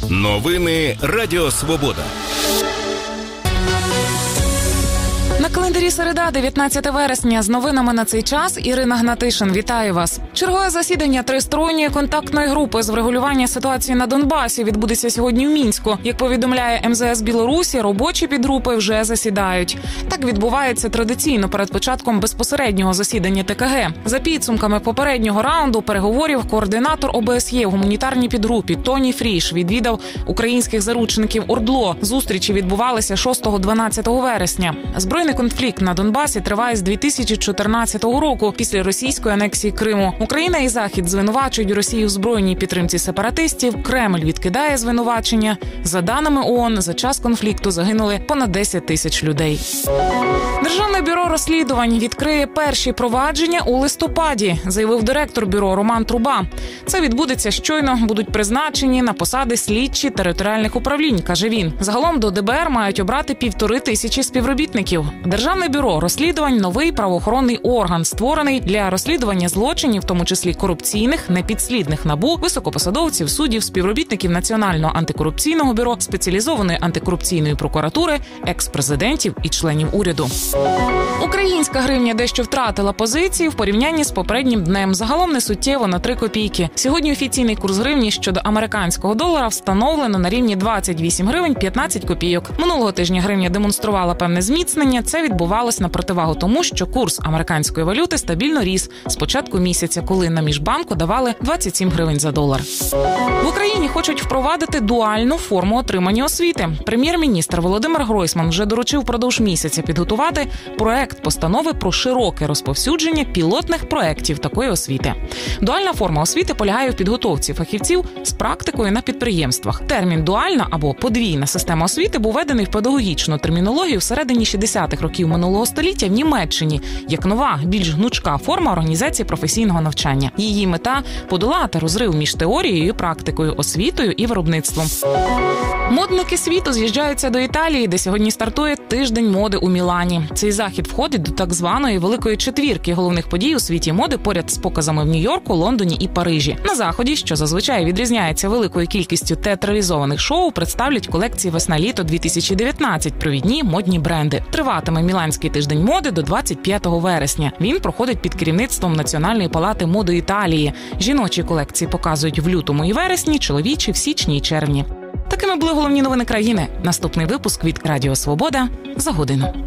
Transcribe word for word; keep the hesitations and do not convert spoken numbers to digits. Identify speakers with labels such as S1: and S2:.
S1: Новини Радіо Свобода.
S2: На календарі середа, дев'ятнадцяте вересня. З новинами на цей час Ірина Гнатишин. Вітаю вас. Чергове засідання тристоронньої контактної групи з врегулювання ситуації на Донбасі відбудеться сьогодні в Мінську. Як повідомляє ем зе ес Білорусі, робочі підгрупи вже засідають. Так відбувається традиційно перед початком безпосереднього засідання те ка ге. За підсумками попереднього раунду переговорів координатор о бе ес є в гуманітарній підгрупі Тоні Фріш відвідав українських заручників ОРДЛО. Зустрічі відбувалися шостого-дванадцятого вересня. Збройний конфлікт на Донбасі триває з дві тисячі чотирнадцятого року, після російської анексії Криму. Україна і Захід звинувачують Росію в збройній підтримці сепаратистів. Кремль відкидає звинувачення. За даними о о ен, за час конфлікту загинули понад десять тисяч людей. Державне бюро розслідувань відкриє перші провадження у листопаді, заявив директор бюро Роман Труба. Це відбудеться щойно будуть призначені на посади слідчі територіальних управлінь, каже він. Загалом до де бе ер мають обрати півтори тисячі співробітників. Державне бюро розслідувань – новий правоохоронний орган, створений для розслідування злочинів, в тому числі корупційних, непідслідних НАБУ, високопосадовців, суддів, співробітників Національного антикорупційного бюро, спеціалізованої антикорупційної прокуратури, екс-президентів і членів уряду. Українська гривня дещо втратила позиції в порівнянні з попереднім днем. Загалом не суттєво на три копійки. Сьогодні офіційний курс гривні щодо американського долара встановлено на рівні двадцять вісім гривень п'ятнадцять копійок. Минулого тижня гривня демонструвала певне зміцнення. Це відбувалось на противагу тому, що курс американської валюти стабільно ріс з початку місяця, коли на Міжбанку давали двадцять сім гривень за долар. В Україні хочуть впровадити дуальну форму отримання освіти. Прем'єр-міністр Володимир Гройсман вже доручив впродовж місяця підготувати проект постанови про широке розповсюдження пілотних проєктів такої освіти. Дуальна форма освіти полягає в підготовці фахівців з практикою на підприємствах. Термін «дуальна» або «подвійна» система освіти був введений в педагогічну термінологію в середині шістдесятих років минулого століття в Німеччині як нова, більш гнучка форма організації професійного навчання. Її мета – подолати розрив між теорією і практикою, освітою і виробництвом. Модники світу з'їжджаються до Італії, де сьогодні стартує тиждень моди у Мілані. Цей захід входить до так званої великої четвірки головних подій у світі моди поряд з показами в Нью-Йорку, Лондоні і Парижі. На заході, що зазвичай відрізняється великою кількістю театралізованих шоу, представлять колекції весна-літо дві тисячі дев'ятнадцять, провідні модні бренди. Триватиме Міланський тиждень моди до двадцять п'ятого вересня. Він проходить під керівництвом Національної палати моди Італії. Жіночі колекції показують в лютому і вересні, чоловічі в січні і червні. Такими були головні новини країни. Наступний випуск від Радіо Свобода за годину.